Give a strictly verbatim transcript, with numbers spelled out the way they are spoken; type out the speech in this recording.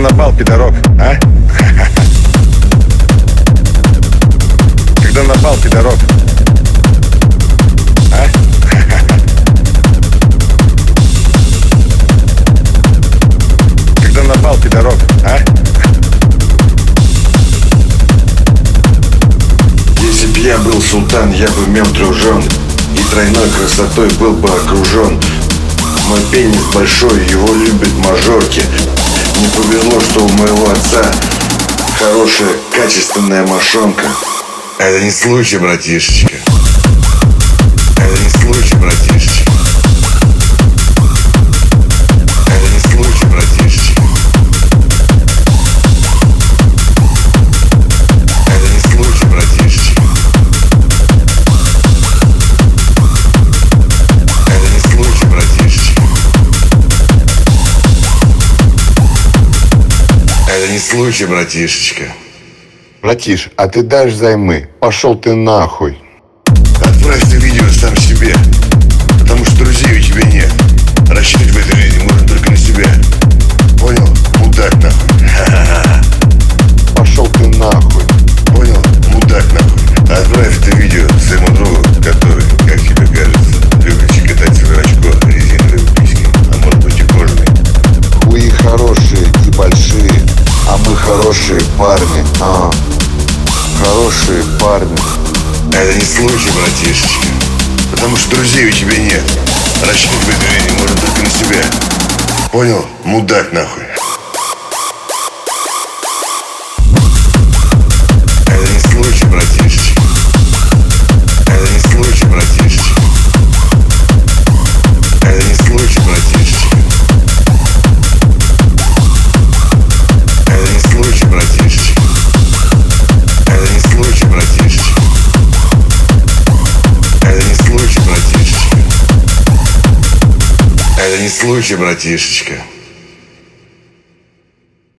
на бал, пидорок, а? Когда на бал, пидорок, а? Когда на бал, пидорок, а? Если б я был султан, я бы имел трех жен, и тройной красотой был бы окружен. Мой пенис большой, его любят мажорки. Не повезло, что у моего отца хорошая, качественная мошонка. Это не случай, братишечка. Это не случай, братишечка. Это не случай, братишечка. Это не случай, братишечка. Это не случай, братишечка. Это не случай, братишечка. Братиш, а ты дашь займы? Пошел ты нахуй. Отправь это видео сам себе, потому что друзей у тебя нет. Рассчитывать в этой жизни можно только на себя. Понял? Мудак нахуй. Ха-ха-ха. Пошел ты нахуй. Понял? Мудак нахуй. Отправь это видео своему другу, который, как тебе кажется, любит щекотать свое очко резиновой письки, а может быть и кожаной. Хуи хорошие и большие, а мы хорошие парни. А, хорошие парни. Это не случай, братишечка, потому что друзей у тебя нет. Рассчитывать в этой жизни можно только на себя. Понял? Мудак нахуй. Это не случай, братишечка. Это не случай, братишечка. Это не случай, братишечка. Это не случай, братишечка. Это не случай, братишечка. Это не случай, братишечка. Это не случай, братишечка.